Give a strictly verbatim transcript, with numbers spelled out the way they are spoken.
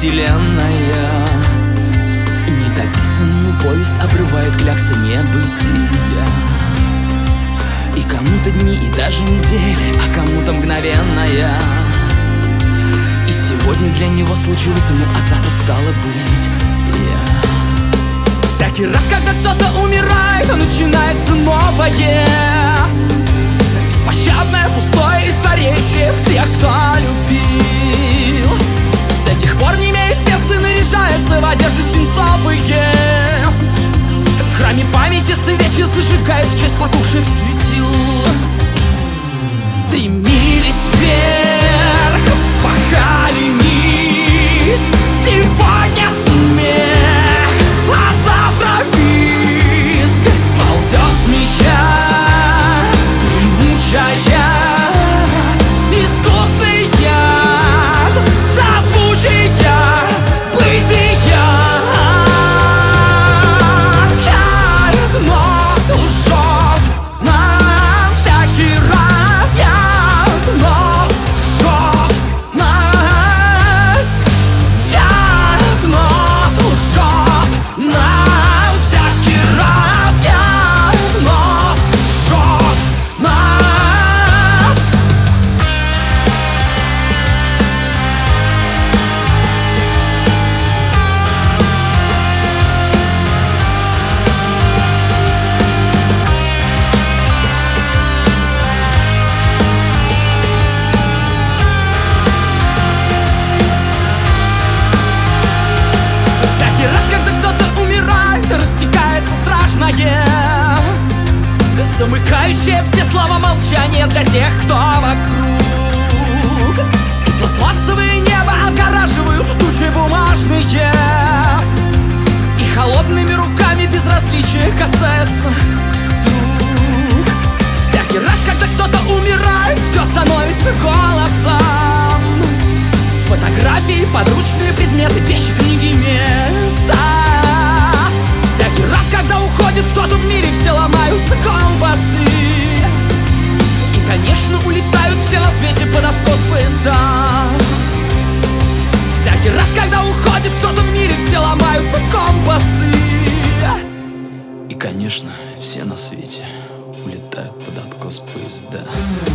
вселенная. Недописанную повесть обрывает клякса небытия. И кому-то дни, и даже недели, а кому-то мгновенная. И сегодня для него случилось, ну а завтра стало быть я. Всякий раз, когда кто-то умирает, начинается новое. Беспощадное, пустое и стареющее в тех, кто любил. С этих пор не имеет сердца, наряжается в одежды свинцовые. В храме памяти свечи зажигают в честь потухших светил. Стремились вверх, вспахали низ. Сегодня смех, а завтра визг. Ползет змея, мучая. Искусный яд, созвучия бытия. Тает, но душот нам всякий раз. Яд, но жжет нас. Яд, но душот нам всякий раз. Яд, но жжет нас. Всякий раз, когда кто-то умирает, растекается страшное, замыкающее все слова молчания для тех, кто вокруг. И пластмассовые небо отгораживают тучи бумажные. И холодными руками безразличие касается вдруг. Всякий раз, когда кто-то умирает, все становится голосом. Фотографии, подручные предметы, вещи, книги, места. Всякий раз, когда уходит кто-то в мире, все ломаются компасы. И, конечно, улетают все на свете под откос поезда. Всякий раз, когда уходит кто-то в мире, все ломаются компасы. И, конечно, все на свете улетают под откос поезда.